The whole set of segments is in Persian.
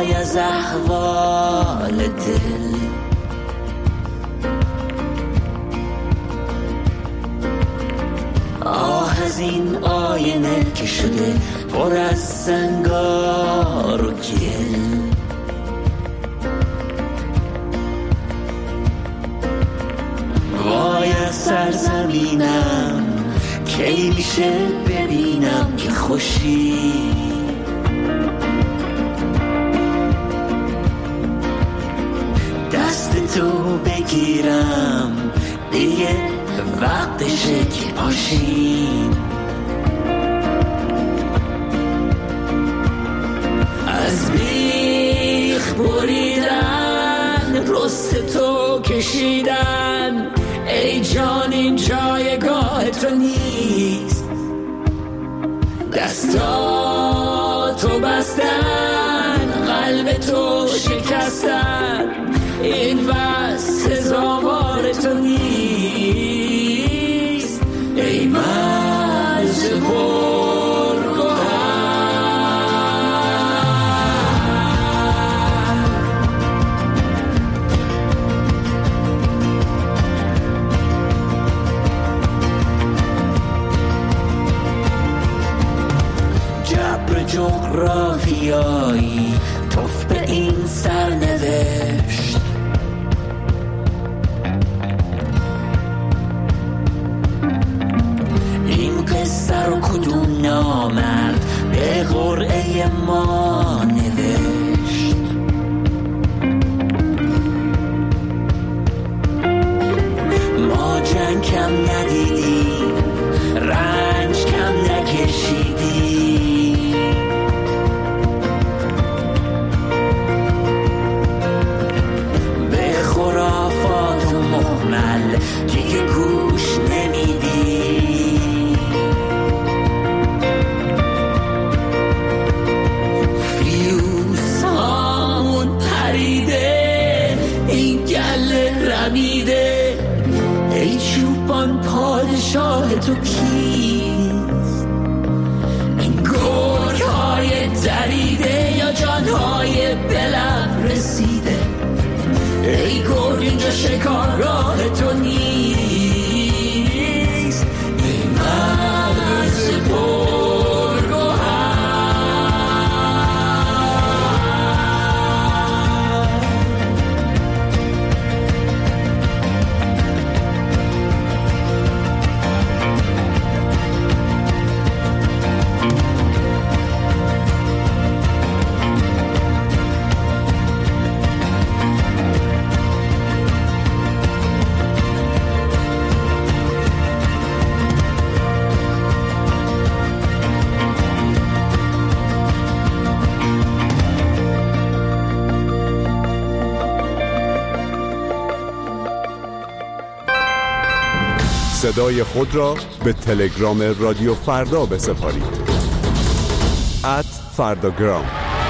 وای از احوال دل. آه از این آینه که شده پر از زنگار و گل. وای از سرزمینم کی میشه ببینم که خوشی. دست تو بگیرم دیگه وقتشه که پاشیم. از بیخ بریدن رست تو کشیدن، ای جان این جایگاه تو نیست. دستاتو بستن قلب تو شکستن، این بس سزاوار تو نیست. ای مرز جغرافیایی توف به این سرنوشت. این قصه رو کدوم نامرد به قرعه ما نوشت؟ ما جنگ کم ندیدیم، رنج کم نکشیدیم. دیگه گوش نمیدی. فیوز هامون پریده، این گله رمیده. ای چوبان پادشاه تو کیست؟ این گرگ‌های دریده یا جانهای بلب رسیده؟ ای گرگ اینجا شکارگاه تو نیست. ای مرز پرگوهر. صدای خود را به تلگرام رادیو فردا بسپارید. @فرداگرام.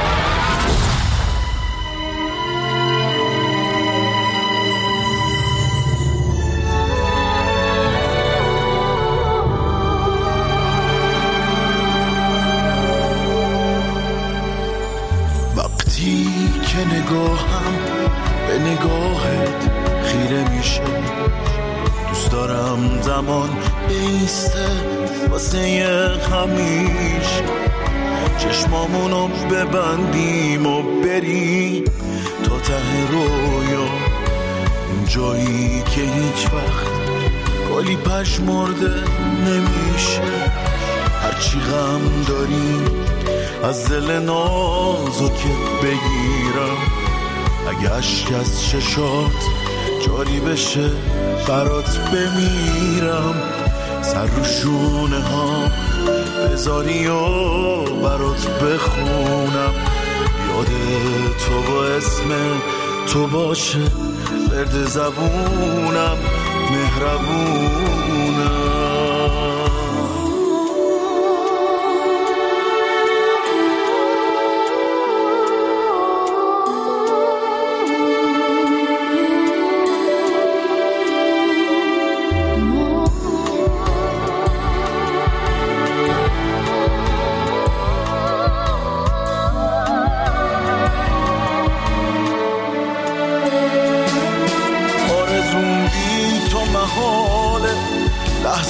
وقتی که نگاهم به نگاهت خیره میشه، دوست دارم زمان بیسته واسه همیشه. چشمامونو ببندیم و بریم تا ته رویا، اون جایی که هیچ وقت گلی پژمرده نمیشه. هرچی غم داریم از دل نازکت بگیرم، اگه اشک از چشات جاری بشه برات بمیرم. سر رو شونه ها بذاری و برات بخونم، یاد تو با اسم تو باشه برد زبونم، مهربونم.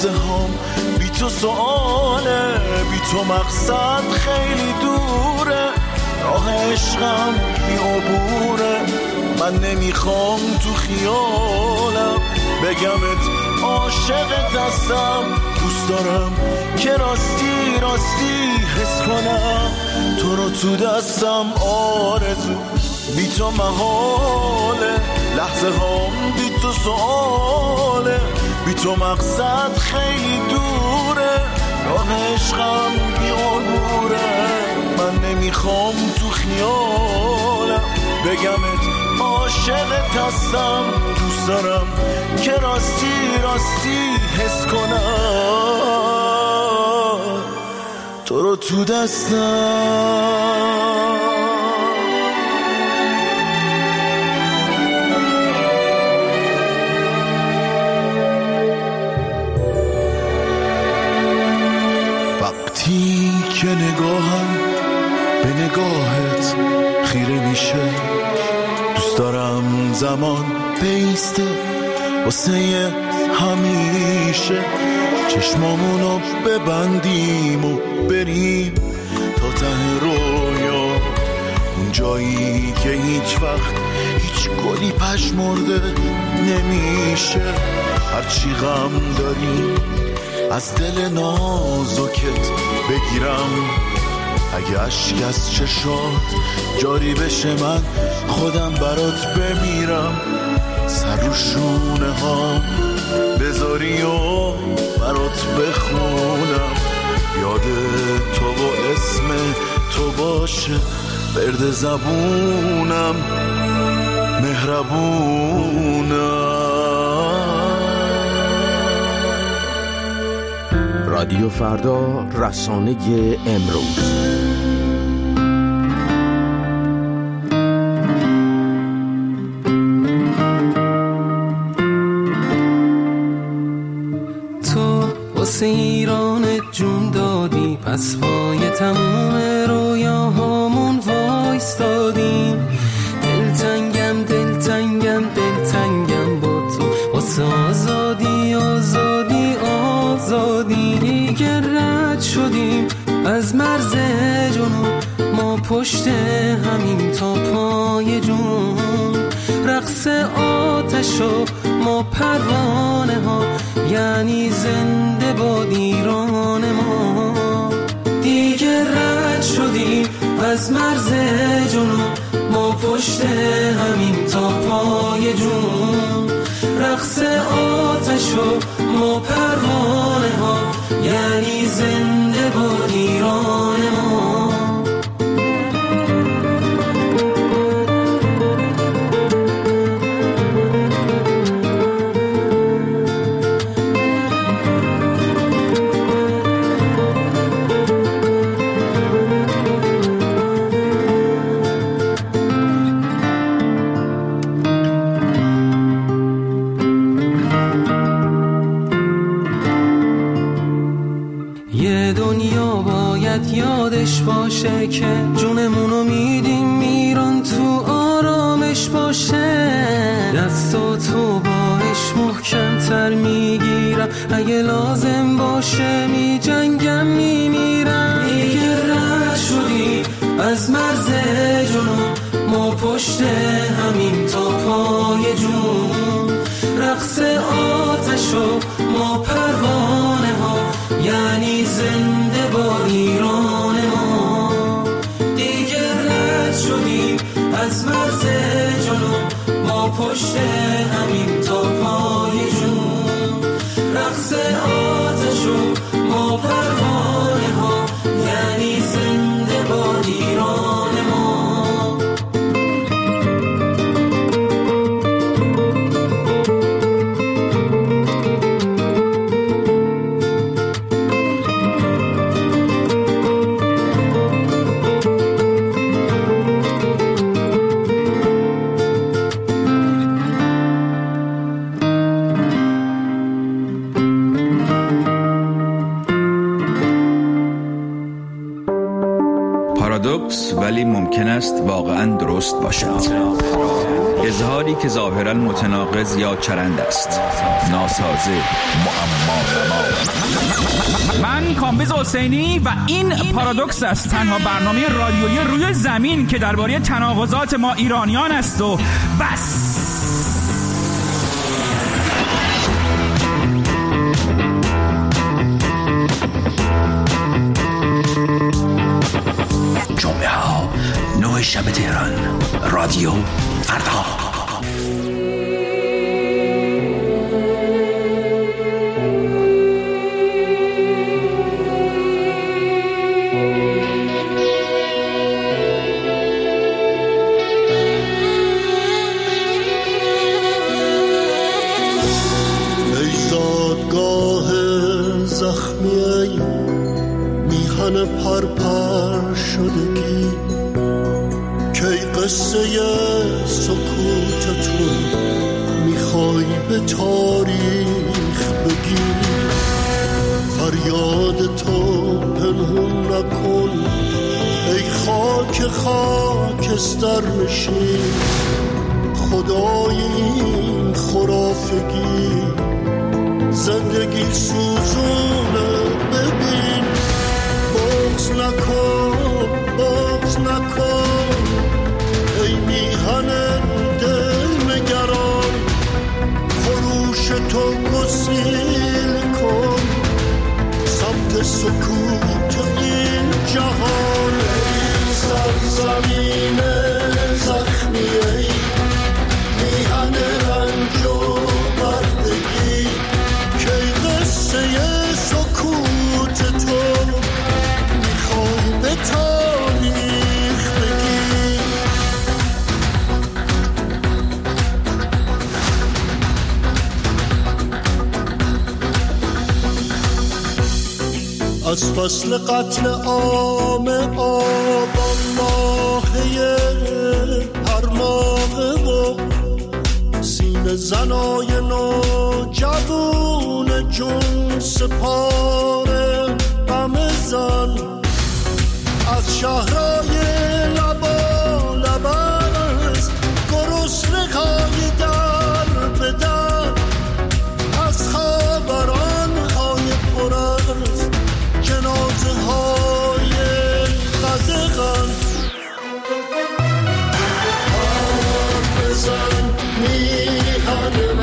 لحظه هم بی تو سواله، بی تو مقصد خیلی دوره، راه عشقم بی عبوره. من نمیخوام تو خیالم بگمت عاشقت هستم، دوست دارم که راستی راستی حس کنم تو رو تو دستم. آرزو بی تو محاله، لحظه هم بی تو سواله، بی تو مقصد خیلی دوره، راه عشقم بی عبوره. من نمیخوام تو خیالم بگمت عاشقت هستم، دوست دارم که راستی راستی حس کنم تو رو تو دستم. وقتی که نگاهم به نگاهت خیره میشه، دوست دارم زمان بیسته واسه همیشه، چشمامونو ببندیم و بریم تا ته رویا، اون جایی که هیچ وقت هیچ گلی پژمرده نمیشه. هرچی غم داری از دل نازکت بگیرم، اگه اشک از چشات جاری بشه من خودم برات بمیرم. سر رو شونه ها بذاری و برات بخونم، یاد تو و اسم تو باشه برد زبونم، مهربونم. رادیو فردا، رسانه امروز. تو واسه ایران جون دادی، پس پای تموم رویاهامون وایستادیم. دلتنگم دلتنگم دلتنگم با تو، واسه آزادی آزادی آزادی. دیگه رد شدیم از مرز جنون، ما پشت همین تا پای جون. رقص آتش و ما پروانه ها، یعنی زنده باد ایران ما. دیگه رد شدیم از مرز جنون، ما پشت همین تا پای جون. رقص آتش و ما پروانه ها، یعنی زنده باد ایران ما. یادش باشه که جونمونو میدیم ایران تو آرامش باشه. دستاتو باش محکم تر میگیرم، اگه لازم باشه میجنگم میمیرم. دیگه رد شدی از مرز جنون، ما پشت همین تا پای جون. رقص آتش و ما پروانه ها، یعنی زنده باد ایران ما. دیگه رد شدیم از مرز جنون، ما پشت همین تا پای جون. رقص آتش و ما پروانه ها، یعنی زنده باد ایران ما. است واقعا درست باشد. اظهاری که ظاهرا متناقض یا چرند است، ناسازه، معما. من کامبیز حسینی و این پارادوکس است، تنها برنامه رادیویی روی زمین که درباره تناقضات ما ایرانیان است و بس. جمعه ها 9 شب تهران، رادیو فردا. پرپر شدگی کی قصه سکوتتون میخوای به تاریخ بگی، فریاد تو پنهون نکن ای خاکستر نشین، خدای این خرافگی زندگی سوزونه ببین، بغض نکن ای میهن دل نگران، خروش تو گسیل کن سمت سکوت این جهان. ای سرزمین زخمی، ای میهن رنج و بردگی، کی قصه سکوت تو به تاریخ بگی. از فصل قتل عام آبان ماهی هر ماهه و سینه زنای نوجوان جون سپاره غم زن، از شهرهای لب است گرسنه‌های در به در، از خبران‌های پر از جنازه‌های قدغن. حرف بزن میهن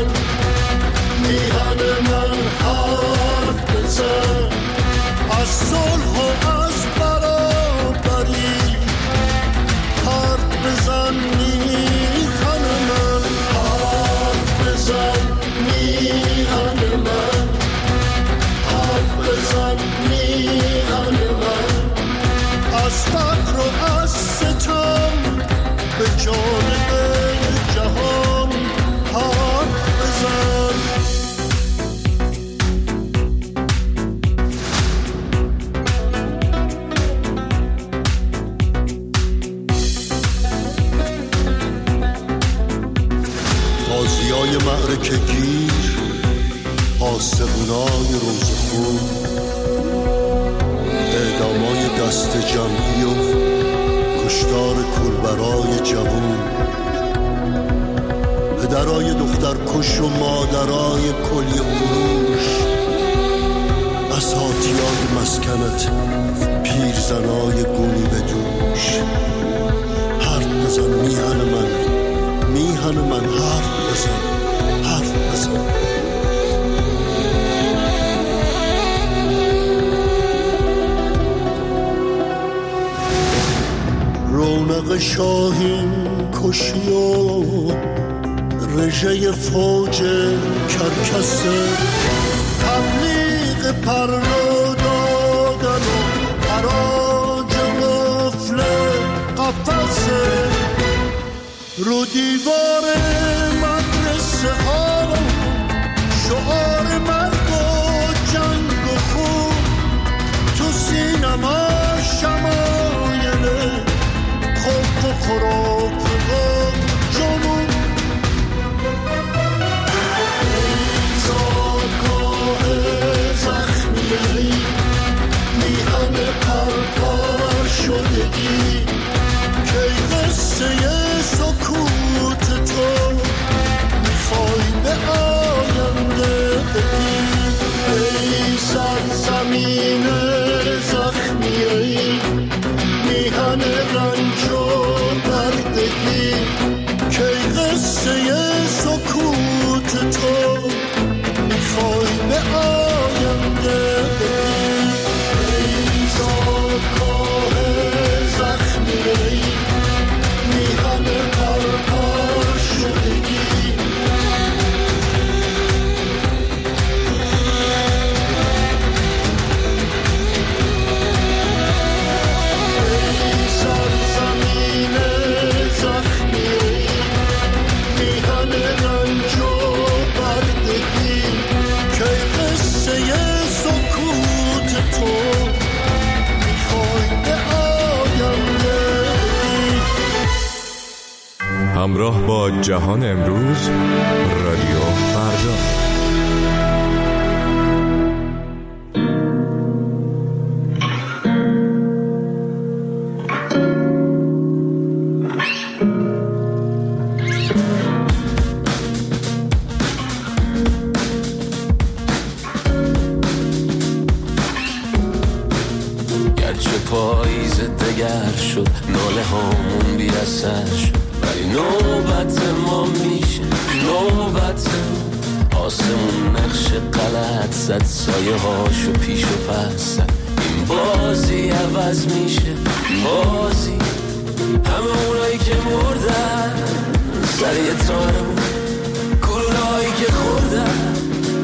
من حرف بزن از صلح و از برابری، حرف بزن میهن من، حرف بزن میهن من، حرف بزن میهن من، از فقر و از ستم به جانب جهان حرف بزن. غازیای معرکه گیر، آسمونای روزخون، اعدامای دست جمعی و کشتار کولبرای جوون، پدرای دختر کش و مادرای کلی فروش، بساطیای مسکنت پیرزنای گونی به دوش. حرف بزن میهن من حرف بزن. رونق شاهین کشی و رژه فوج کرکسه، تبلیغ پرلو دادن و حراج قفل قفصه، رو دیوار مدرسه ها شعار مرگ و جنگ و خون، تو سینما شمایل خوب و خراب و جنون. زادگاه زخمی میهن پرپر شدگی، که پردگی که قصه سکوت تو میخوای به آینده بگی. ای زادگاه زخمی میهن پرپر شدگی. همراه با جهان امروز، رادیو فردا. گرچه پاییز دگر شد، ناله هامون بی اثر شد، ولی نوبت ما میشه، نوبت آسمون نقش غلط زد، سایه هاشو پیش و پس زد. این بازی عوض میشه، بازی همه اونایی که مردن سر یه تارمون، گلولهایی که خوردن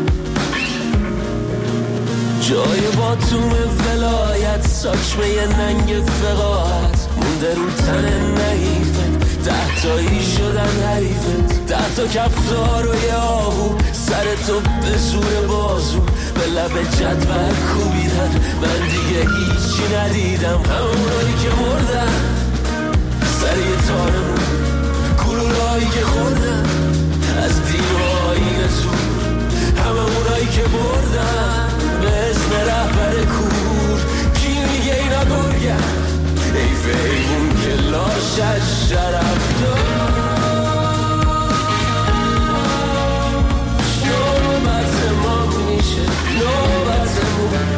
جای باتوم ولایت، ساچمه ننگ فقاعت مونده رو تن نحیفت. 10 تایی شدن حریفت، 10 تا کفتار و یه آهو سر تو به زور بازو به لب جدول کوبیدن. من دیگه هیچی ندیدم، همونایی که مردن سر یه تارمون، گلولهایی که خوردن از دین و آیین زور، همونایی که بردن به اسم رهبر کور. کی میگه اینا گرگن؟ حیف ایمون که لاشش شرف داشت. نوبت ما میشه، نوبتمون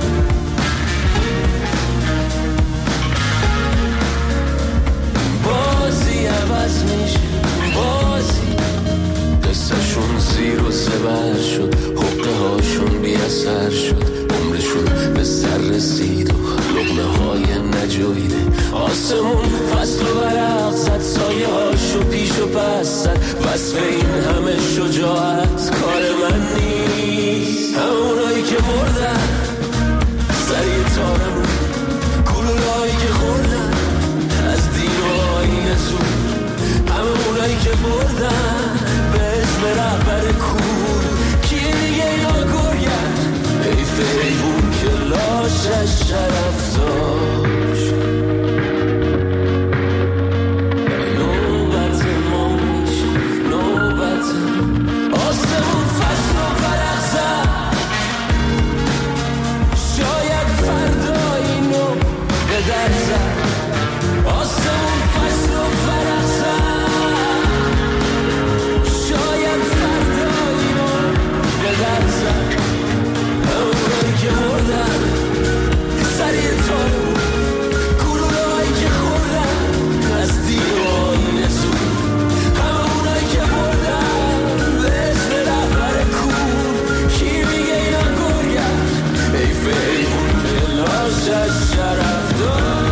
بازی عوض میشه، بازی قصهشون زیر و زبر شد، حقه هاشون بی اثر شد، عمرشون به سر رسید و لقمه های نجویده. آسمون فصل و برق زد، سایه هاشو پیش و پس زد. وصف این همه شجاعت کار من نیست. همونایی که مردن سر یه تارمون، گلولهایی که خوردن از دین و آیین زور، همونایی که بردن به اسم رهبر کور. کی دیگه اینا گرگن؟ حیف ایوون که لاشش شرف داشت. نوبت ما میشه، نوبت آسمون فصل و فرق زد، شاید فردا اینو به در زد. آسمون فصل و فرق زد، شاید فردا اینو به در زد. همونایی که مردن سر یه تارمون، گلولهایی که خوردن از دین و آیین زور، همونایی که مردن به اسم رهبر کور. کی میگه اینا گرگن؟ حیف ایمون که لاشش شرف داشت.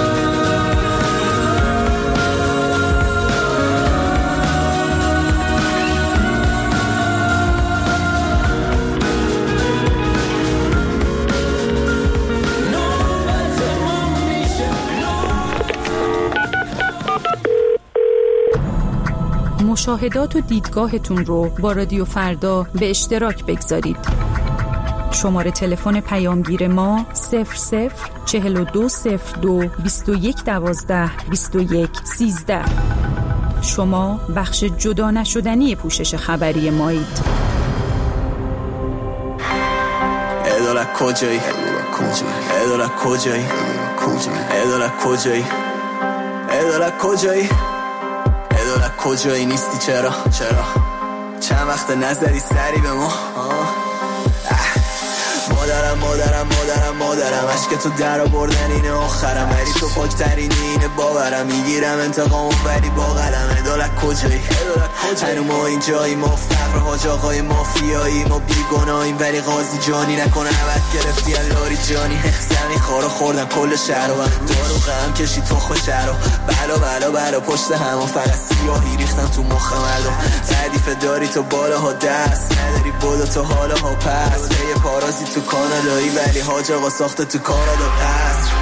مشاهدات و دیدگاهتون رو با رادیو فردا به اشتراک بگذارید. شماره تلفن پیامگیر ما 004202 2112 2113. شما بخش جدا نشدنی پوشش خبری مایید. ادالت کجایی؟ ادالت کجایی؟ ادالت کجایی؟ ادالت کجایی؟ ادالت کجایی نیستی؟ چرا؟ چند وقت نظری سری به ما؟ مادرم عشق تو در آوردن اینه آخرم، ولی تو پاکترین اینه باورم، میگیرم انتقامو ولی با قلم. عدالت کجایی؟ هنو ما اینجایی، ما فقر حاج آقای مافیایی، ما بیگناهیم ولی قاضی جانی نکنه عبد گرفتی لاری جانی. زمین خارو خوردن کل شهر و دارو غم کشی تو خوش رو بلا پشت همون فقط سیاهی ریختن تو مخ مردم. تعریف داری تو بالاها دست نداری بودا تو حالاها پس، یه پارازی تو کانادایی ولی حاج آقا ساخته تو کانادا قصر.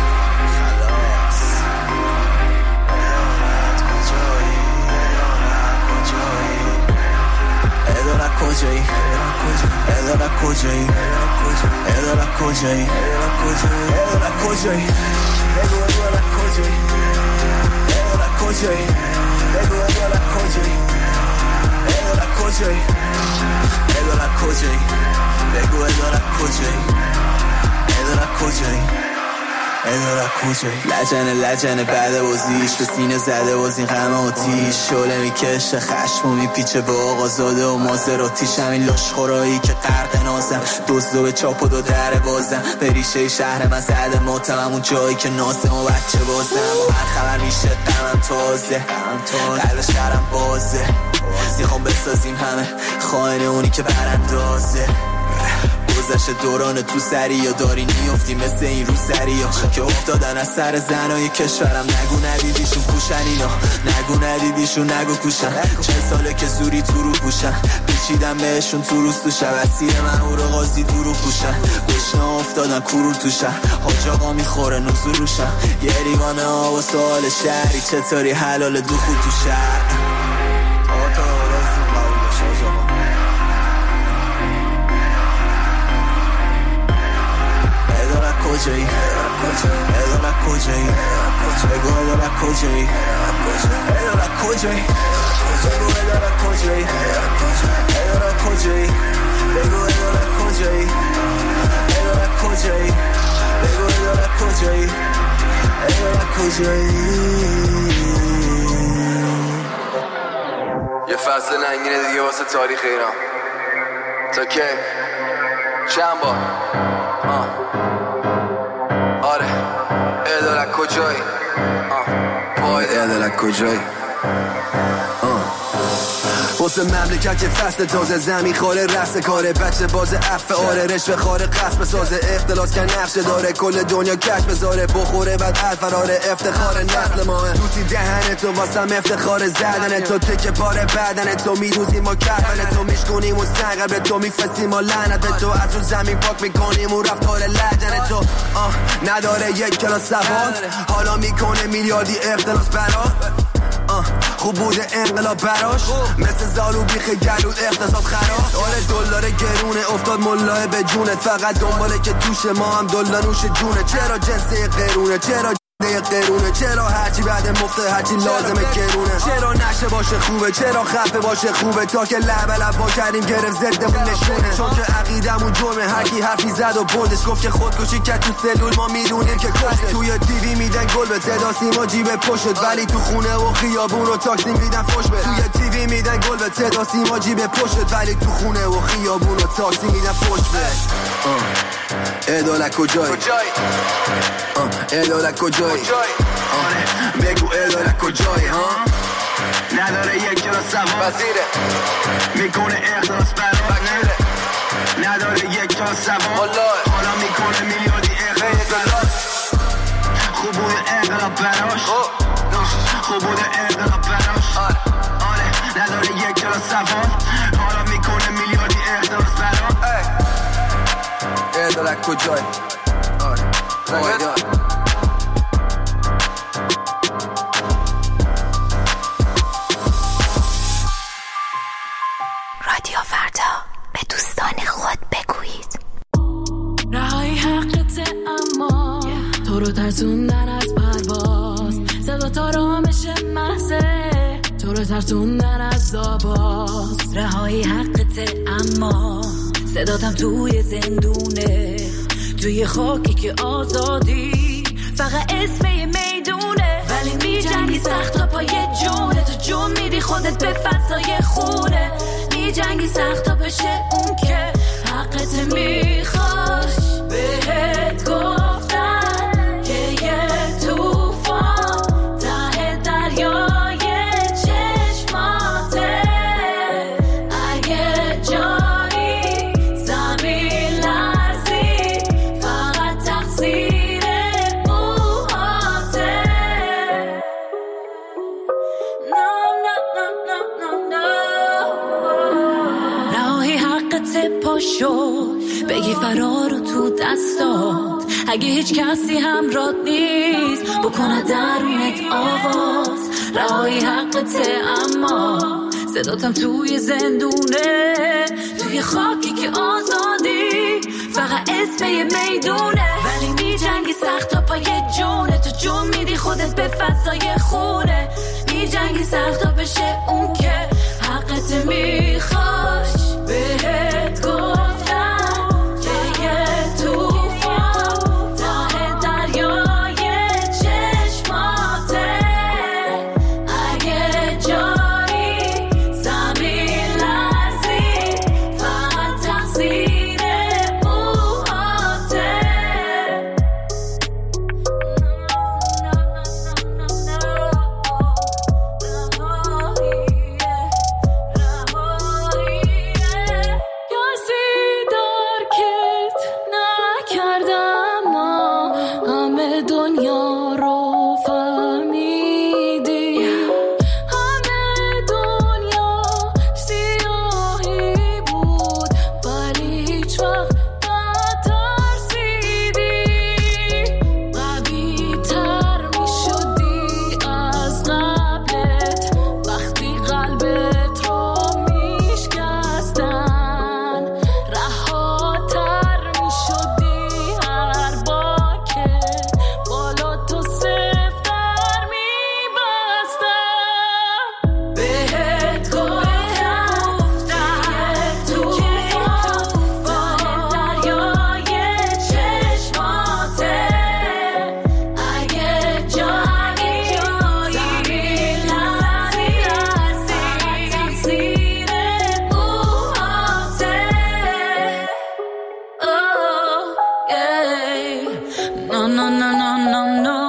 عدالت کجایی؟ عدالت کجایی؟ عدالت کجایی؟ عدالت کجایی؟ بگو عدالت کجایی؟ عدالت کجایی؟ بگو عدالت کجایی؟ عدالت کجایی؟ عدالت کجایی؟ بگو عدالت کجایی؟ عدالت کجایی؟ عدالت کجایی؟ لجنه بعد بازیش به سینه زده باز این غم آتیش، شعله میکشه خشم و میپیچه به آقازاده و مازراتیش. همین لاشخورایی که غرق نازم، دزدو به چاپ و دو در بازم، به ریشه شهر من زده ماتم، اون جایی که ناسم و بچه بازم. با هر خبر میشه غمم تازه، قلب شهرم بازه، میخوام بسازیم همه خائن اونی که براندازه. گذشت دوران تو سری یا داری نیفتی مثل این رو سری ها که افتادن از سر زنای کشورم. نگو ندیدیشون پوشن اینا، نگو ندیدیشون نگو کوشن، 40 ساله که زوری تو رو پوشن، پیچیدم بهشون تو روز تو شب، اسیر من او رو قاضی دو رو پوشن، گشنه افتادن کرور تو شهر، حاج آقا میخوره نوزو روشن، یه ریوانه ها و سوال شهری چطوری حلال دو خود تو شهر. کجایی؟ عدالت کجایی؟ بگو عدالت کجایی؟ عدالت کجایی؟ بگو عدالت کجایی؟ عدالت کجایی؟ بگو عدالت کجایی؟ عدالت کجایی؟ بگو عدالت کجایی؟ عدالت کجایی؟ یه فصل ننگینه دیگه واسه تاریخ ایران. تا که چند بار آره عدالت کجایی؟ باید عدالت کجایی؟ واسه مملکت که فصل تازه، زمین خاره رست کاره، بچه باز عفه آره، رشوه خاره قصب سازه، اختلاس که نقشه داره، کل دنیا کش بذاره، بخوره بعد الفراره، افتخار نسل ماه، توسی دهن تو واسم افتخار زدن تو، تکه پاره بدن تو، میروزیم و کفن تو، میشکنیم و سنگر به تو، میفسیم و لعنت به تو، از اون زمین پاک میکنیم و رفتار لجن تو. نداره یک کلاس سواد، حالا میکنه میلیاردی اختلاس برات، خوب بوده انقلاب براش، مثل زالو بیخ گلود اقتصاد خراب. آره دلار گرونه افتاد ملاه به جونت، فقط دنباله که توش ما هم دلار نوش جونه. چرا جنسه قرونه؟ چرا قرونه؟ چرا هرچی بعد مفته هرچی لازمه گرونه؟ چرا نشه باشه خوبه؟ چرا خفه باشه خوبه؟ تا که لب با کردیم گرفت زدمون نشونه، چون که عقیدمون جرمه، هرکی حرفی زد و بردش، گفت که خودکشی کرد تو سلول، ما میدونیم که کشته. توی تیوی میدن گل به صدا سیما جیب پشت، ولی تو خونه و خیابون و تاکسی میدن فوش به. توی تیوی میدن گل به صدا سیما جیب پشت، ولی تو خونه و خیابون و تاکسی میدن فوش به. عدالت کجایی؟ عدالت کجایی؟ بگو عدالت کجایی؟ نداره یک کلاس سواد، میکنه اختلاس برات، نداره یک کلاس سواد، حالا میکنه میلیاردی اختلاس. خوب بوده انقلاب براش، خوب بوده انقلاب براش، آره نداره یک کلاس سواد، حالا میکنه میلیاردی اختلاس برات. عدالت کجایی؟ رادیو فردا، به دوستان خود بگویید رهایی حقته، اما تو رو ترسوندن از پرواز، صدا تا رامش محضه، تو رو ترسوندن از آواز. رهایی حقته، اما صداتم توی زندونه، توی خاکی که آزادی فقط اسم میدونه، ولی میجنگی سخت تا پای جونه، تو جون میدی خودت به فضای خونه، میجنگی سخت تا بشه اون که حقت میخواش. بهت گفتم که یه توفان ته دریای چشماته اگه جایی زمین لرزی فقط تقصیر موهاته راهی حقت پاشو بگی فرارو تو دستات اگه هیچ کسی همراهت نیست بکنه درونت آواز راهی حقته اما صداتم توی زندونه توی خاکی که آزادی فقط اسم یه میدونه ولی می جنگی سخت تا پای جونه تو جون میدی خودت به فضای خونه می جنگی سخت تا بشه اون که حقت میخواش بهت گفتم که یه توفان ته دریای چشماته اگه جایی زمین لرزی فقط تقصیر موهاته کسی درکت نکردم ما همه دنیا رو فهمیدی همه دنیا سیاهی بود ولی هیچ وقت نترسیدی قوی تر می شدی از قبلت وقتی قلبت رو می شکستن رهاتر می شدی هر بار که بالا تو سفتر می بستن بهت گفتم که توفان دریای چشماته اگه جایی زمین لرزی تقصیر موهاته Oh, yeah. No, no, no, no, no, no.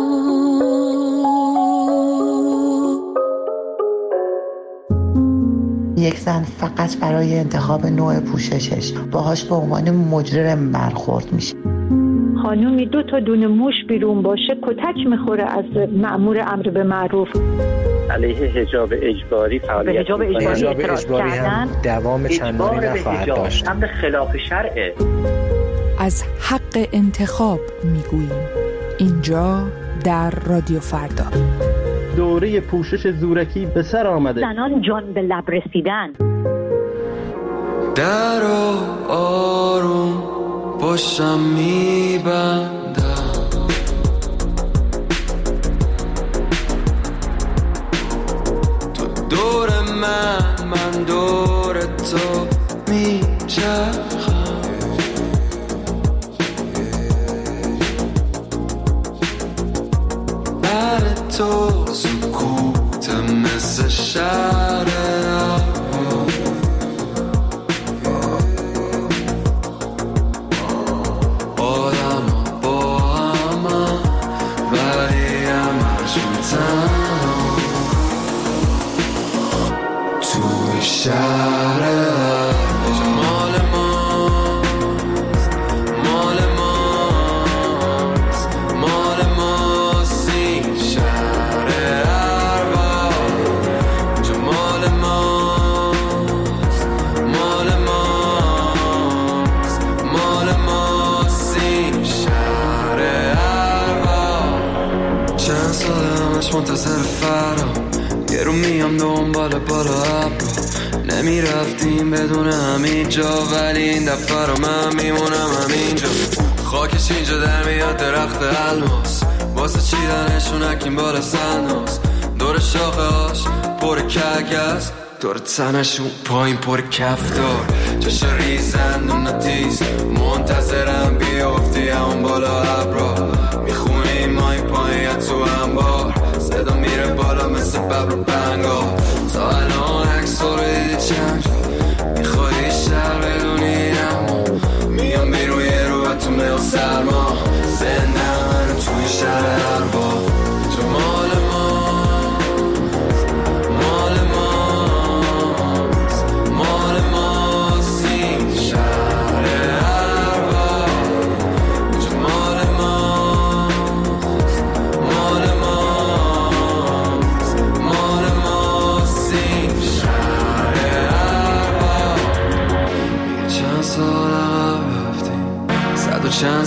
یک زن فقط برای انتخاب نوع پوششش باهاش به عنوان مجرم برخورد میشه. خانومی 2 تا دونه موش بیرون باشه کتک میخوره از مأمور امر به معروف. علیه حجاب اجباری فعالیت حجاب اجباری هم دوام چندانی نخواهد داشت. امر خلاف شرعه. از حق انتخاب میگوییم اینجا در رادیو فردا. دوره پوشش زورکی به سر آمده. زنان جان به لب رسیدن. در آروم پشتم میبندم تو دور من دور تو میچرخم بر تو سکوت مثل شهر منتظر فرا یه رو میام دنبال بالا ابرو نمیرفتیم بدون همین جا ولی این دفعه رو من میمونم همینجا خاکش اینجا در میاد درخت الماس واسه چیدنشون اکیم بالا سنداز دور شاخه هاش پر کگز دور تنشون پایین پر کفتار جاش ریزن و نتیز منتظرم بیافتی همون بالا ابرا میخونیم مای پایین تو انبار صدا میره بالا مثل ببر و بنگار تا الان عکس رو دیدی چند میخوایی شهر بدونی اما میام بیرون یه رو تو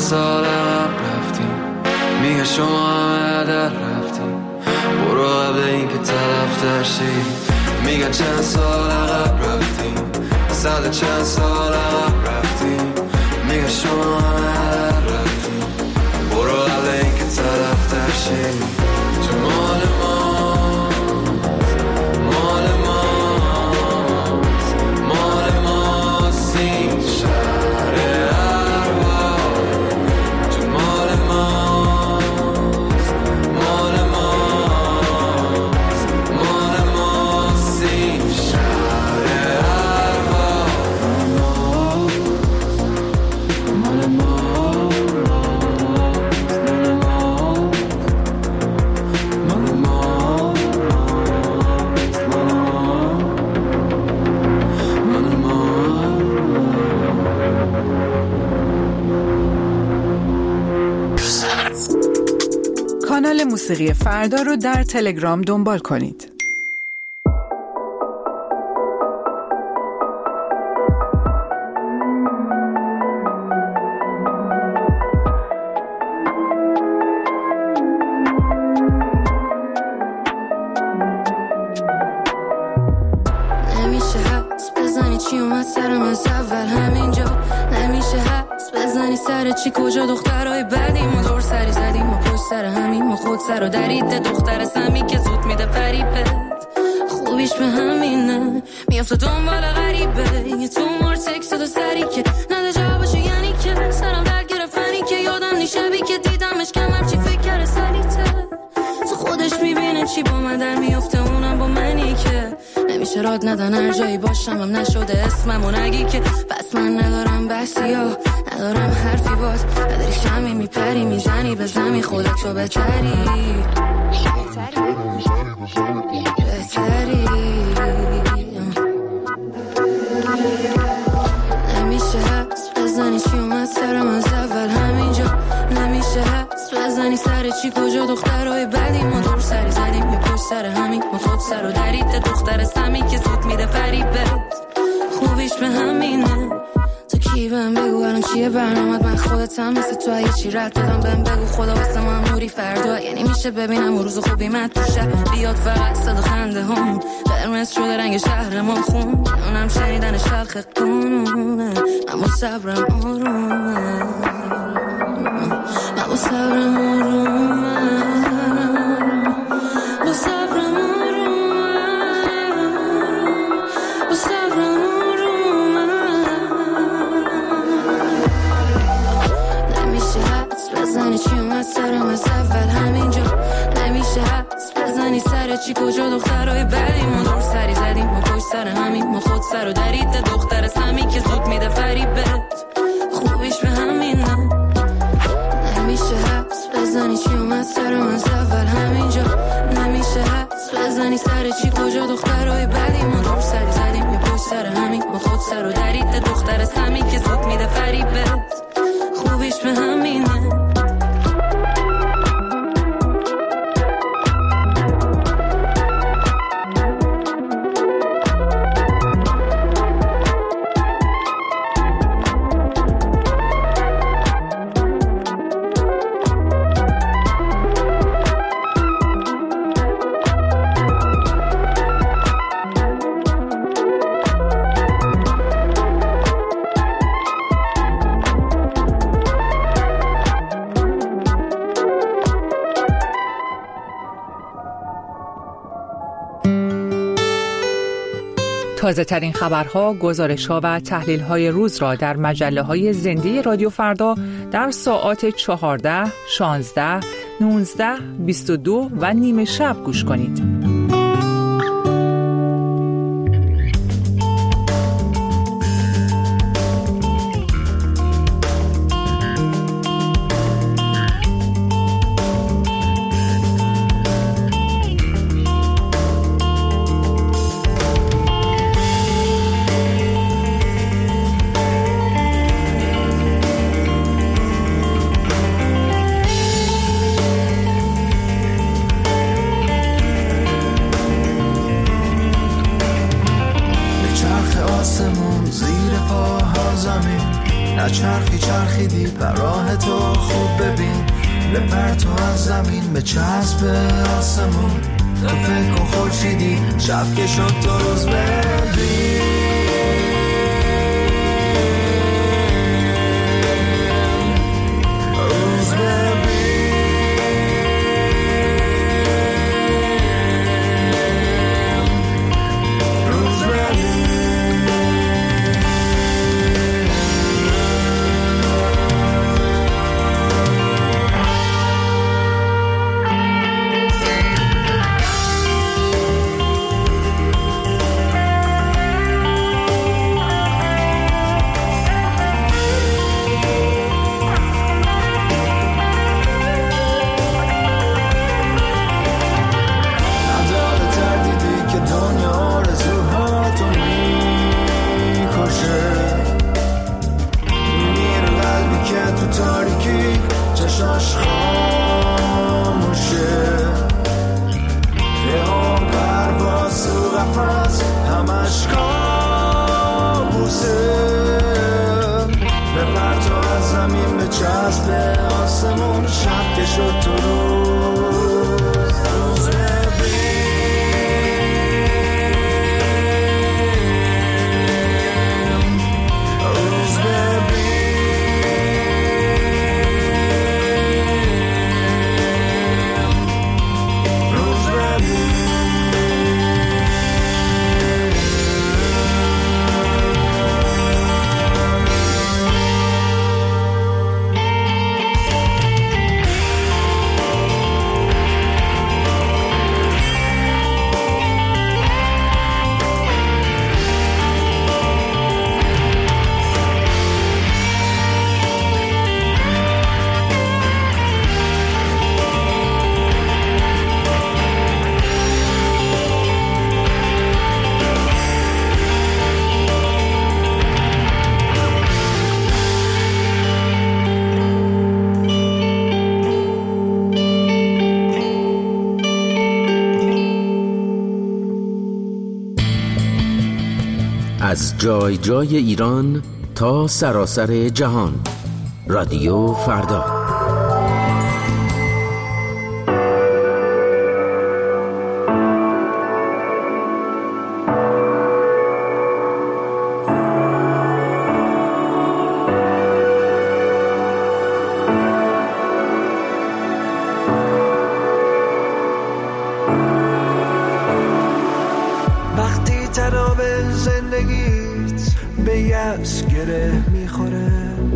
سال عقب رفتیم، میگه شما همه در رفتیم، برو قبل این که طرف ترشی. میگن چند سال عقب رفتیم، صد چند سال عقب رفتیم، میگه شما همه در رفتیم، برو قبل این که طرف ترشی. تو مال کانال موسیقی فردا رو در تلگرام دنبال کنید. نمیشه حدس بزنی چی اومد سرم از اول همینجا، نمیشه حدس بزنی سر چی کجا دخترهای بدیم و دور سری زدیم و پشت سر همین و خود سر و درید دختر سمی که زود میده فریبت خوبیش به همینه میافته دنبال غریبه یه تو مار تکست دو سری که نده جوابشو یعنی که سرم در گرفتنی که یادم نیشبی که دیدمش کمر چی فکر کرده سریته تو خودش میبینه چی با من در میافته اونم با منی که نمیشه راد ندن هر جایی باشم هم نشده اسممو نگی که پس من ندارم بحثی ها ندارم حرفی باز نداری شمی میپری میزنی به زمین خودتو بهتری نمیشه حدس بزنی چی اومد سرم از اول همینجا نمیشه حدس بزنی سر چی کجا دخترهای بدی ما دور سری زدیم یه پشت سر همین ما خود سر و درید دختر سمی که زود میده فریبت خوبیش به همینه تو کی بهم بگو الان چیه برنامت من خودتم مثل تو اگه چی رد بدم بهم بگو خدا واسه من نوری فردا یعنی میشه ببینم روز خوبی من تو شهر بیاد فقط صدا خنده هم قرمز شده رنگ شهرمون خون اونم شنیدن شلخ قانونه من با صبرم آرومه من با صبرم آرومه با صبرم آرومه با صبرم بزنی چی اومد سرم از اول همینجا نمیشه حدس بزنی سر چی کجا دخترهای بدی ما دور سری زدیم ما پشت سر همین ما خود سر و درید دختر سمی که زود میده فریبت خوبیش به همینه نمیشه حدس بزنی چی اومد سرم از اول همینجا نمیشه حدس بزنی سر چی کجا دخترهای بدی ما دور سری زدیم ما پشت سر همین ما خود سر و درید دختر سمی که زود میده فریبت خوبیش به همینه تازه ترین خبرها، گزارش‌ها و تحلیل‌های روز را در مجله‌های زنده رادیو فردا در ساعات 14، 16، 19، 22 و نیمه شب گوش کنید. نچرخی چرخیدی بر راه تو خوب ببین بپر تو از زمین به چسب آسمون تو فکر کن خورشیدی شب که شد تو روز ببین از جای جای ایران تا سراسر جهان، رادیو فردا. وقتی تناب زندگیت به یأس گره میخوره،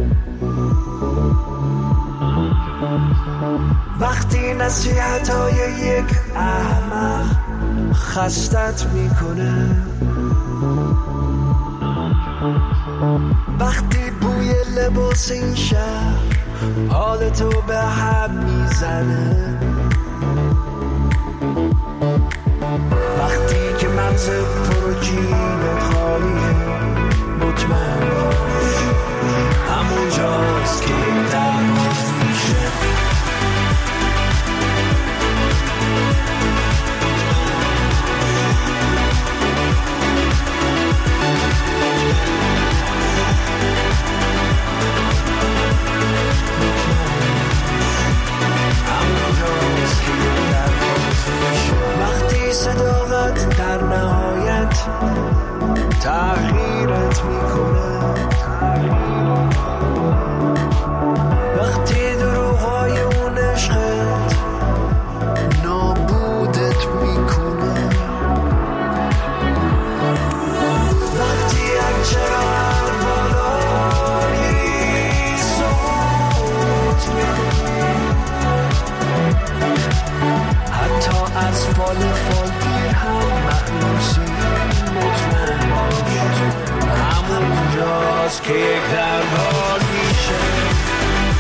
وقتی نصیحت‌های یک احمق خستت میکنه، وقتی بوی لباس این شهر حالتو به هم میزنه، وقتی که مغزت پر جیبت خالیه، مطمئن باش همونجاست که درماز میشه. وقتی صداقت در نهایت تغییرت میکنه، وقتی دروغای اون عشقت نابودت میکنه، وقتی هرچقدر بالا میری سقوط میکنی، حتی از فال دیر هم مأنوسی، مطمئن باش همونجاست که یک دربار میشه.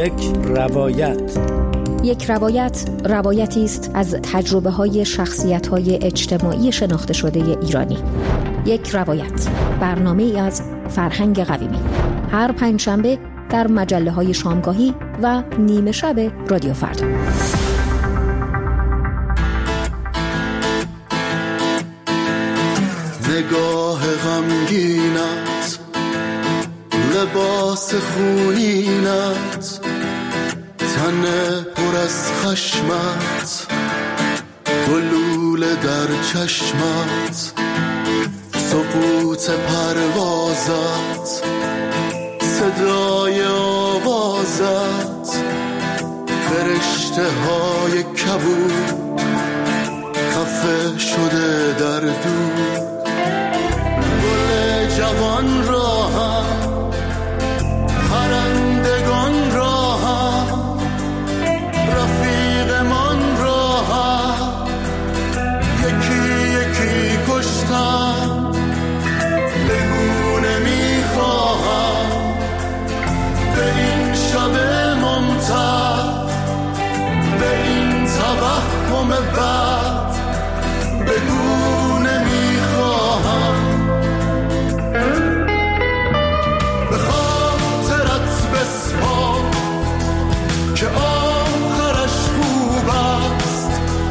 یک روایت. یک روایت روایتی است از تجربه‌های شخصیت‌های اجتماعی شناخته شده ایرانی. یک روایت، برنامه‌ای از فرهنگ قویمی، هر پنجشنبه در مجله‌های شامگاهی و نیمه شب رادیو فردا. نگاه غمگینت، لباس خونینت، تن پر از خشمت، گلوله در چشمت، سقوط پروازت، صدای آوازت، فرشته های کبود خفه شده در دود، گل جوان را هم پرندگان را هم رفیقمان را هم یکی یکی کشتم، بگونه میخواهم به این شب ممتد، به این توهم بد، بگونه میخواهم به خاطرت بسپار که آخرش خوب است،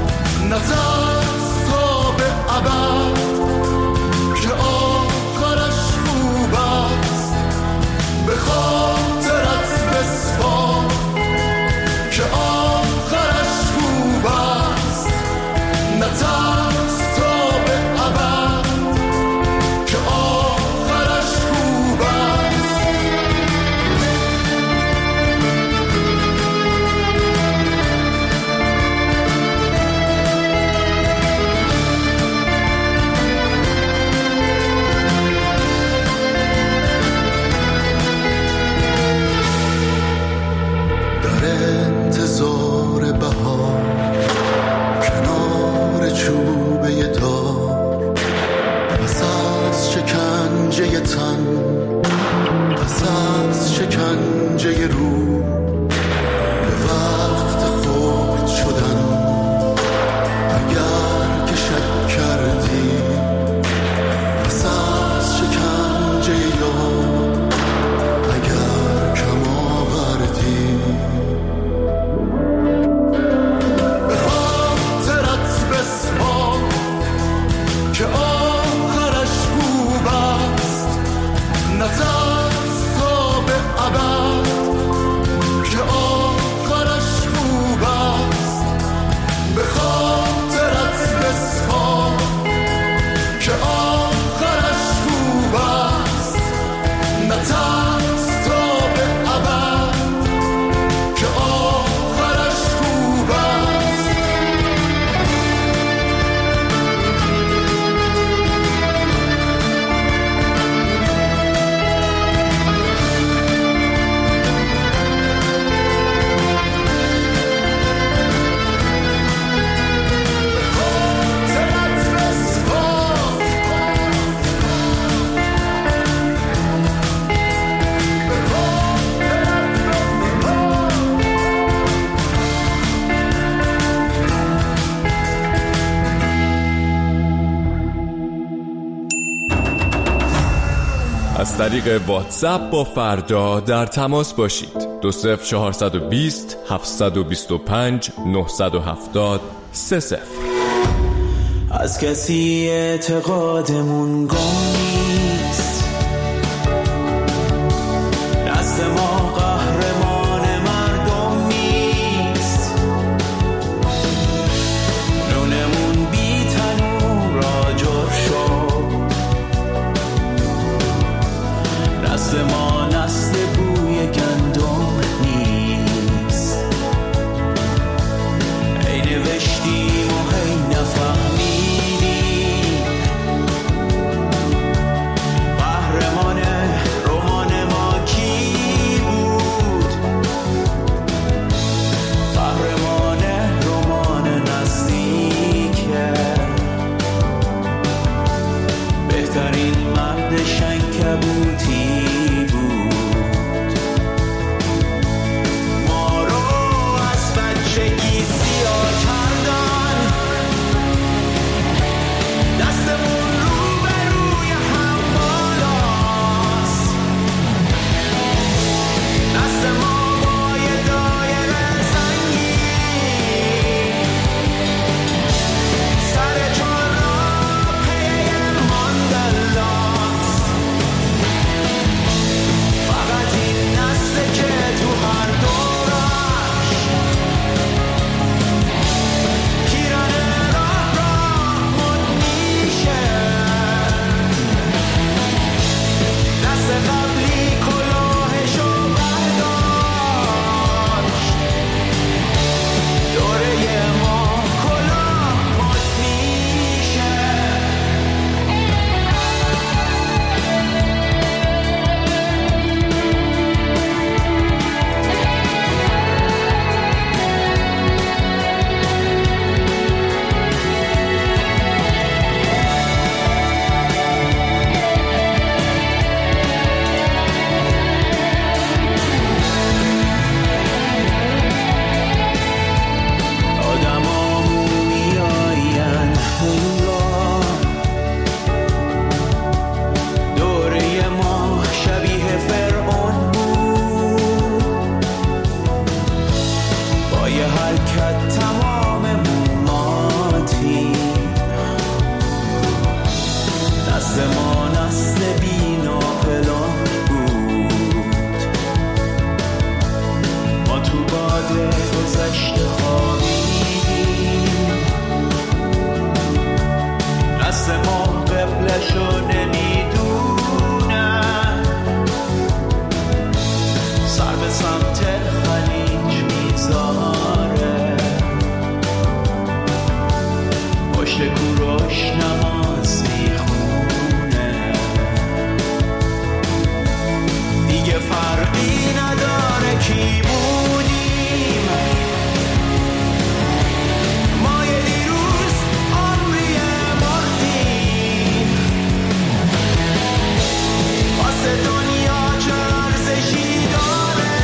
نترس تا به ابد که آخرش خوب است، به خاطرت بسپار که آخرش خوب است، نترس تا به ابد که آخرش خوب است. در انتظار بهار کنار چوبه دار، پس از شکنجه تن، پس از شکنجه رو، به وقت خورد شدن اگر که شک کردی، پس از شکنجه یاد اگر کم آوردی، به خاطرت بسپار که آخرش خوب است، نترس تا به ابد که آخرش خوب است، به خاطرت بسپار که آخرش خوب است، نترس تا به ابد که آخرش خوب است. از طریق واتساپ با فردا در تماس باشید. 20420 725 970 30. از کسی اعتقادمون گم نیست، دست ما قهرمان مردم نیست، نونمون بی تنور آجر شد، دست ما نسل بوی گندم نیست، ای نوشتیم و هی نفهمیدیم، حرکت تماممون ماتیم. نسل ما نسل بینا پلان بود، ما تو باد گذشته خوابیدیم. نسل ما قبلشو نمیدونن، سر به سمت خلیج میذاره، پشت کوروش نماز میخونه. دیگه فرقی نداره کی بودیم، ما یه دیروز عمری مردیم. واسه دنیا چه ارزشی داره،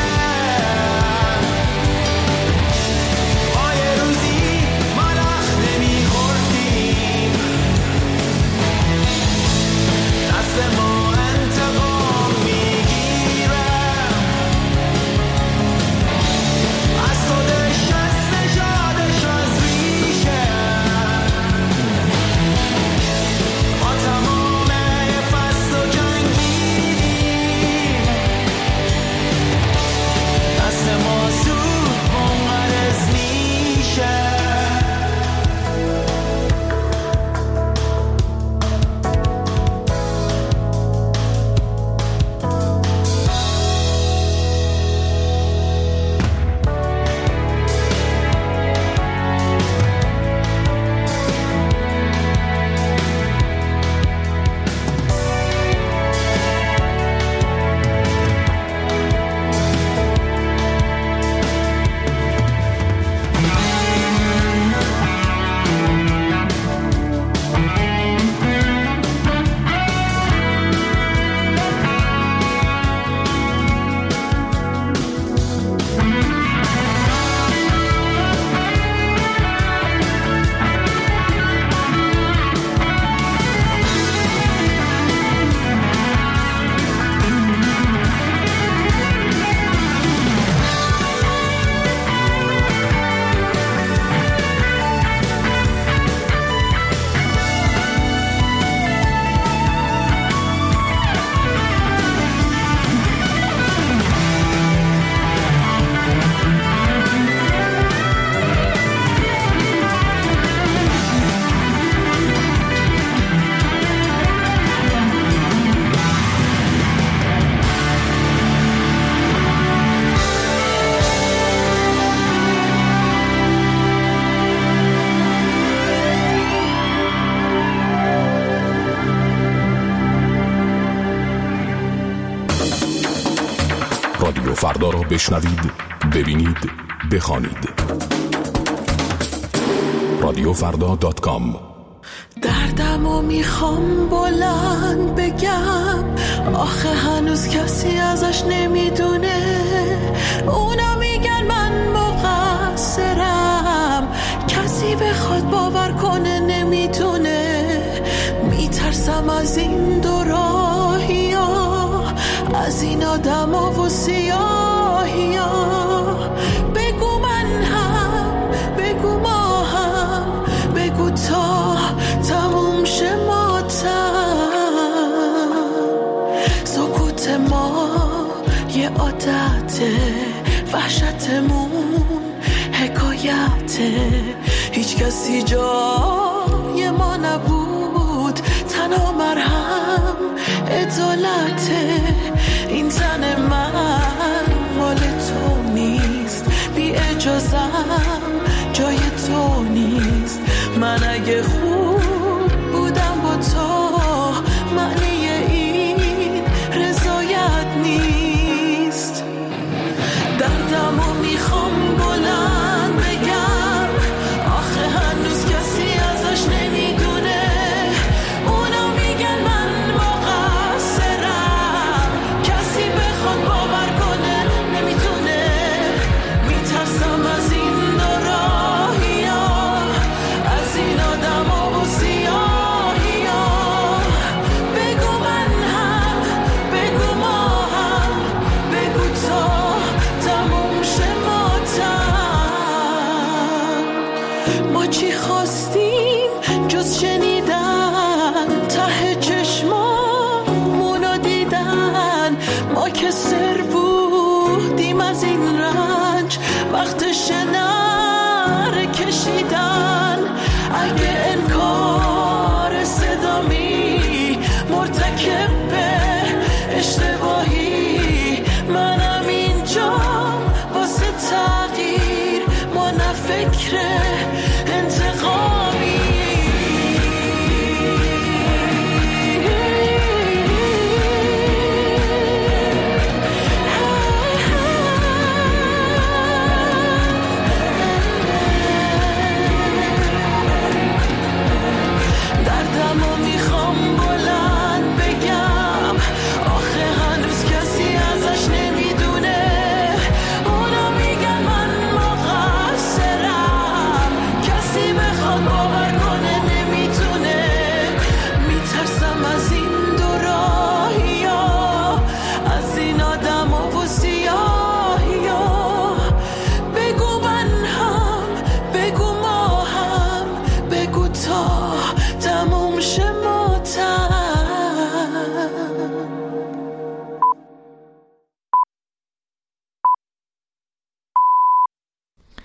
ما یه روزی ملخ نمیخوردیم. دست ما انتقام میگیره از خودش، از نژادش، از ریشه. ما تمام فصل و جنگیدیم، دست ما زود منقرض میشه. رادیو فردا را بشنوید، ببینید، بخوانید. رادیوفردا.com. دردمو میخوام بلند بگم، آخه هنوز کسی ازش نمیدونه. اونا میگن من مقصرم، کسی بخواد باور کنه نمیتونه. میترسم از این دو راهیا، از این آدما و سیاهیا. بگو من هم، بگو ما هم، بگو تا تموم شه ماتم. سکوت ما یه عادته، وحشتمون حکایته. هیچ کسی جای ما نبود، تنها مرهم عدالته. این تن من مال تو نیست، بی اجازم جای تو نیست. من اگه خوب بودم با تو، معنی این رضایت نیست. دردمو میخوام بلند بگم، آخه هنوز کسی ازش نمیدونه. اونا میگن من مقصرم، کسی بخواد باور کنه نمیتونه. میترسم از این راهیا، از این آدم چی خواستیم جز شنیدن، ته چشمامونو دیدن. ما که سر بودیم از این رنج، وقتش نره کشیدن. اگه انکار صدامی مرتکب به اشتباهی، منم اینجا واسه تغییر. ما نه فکر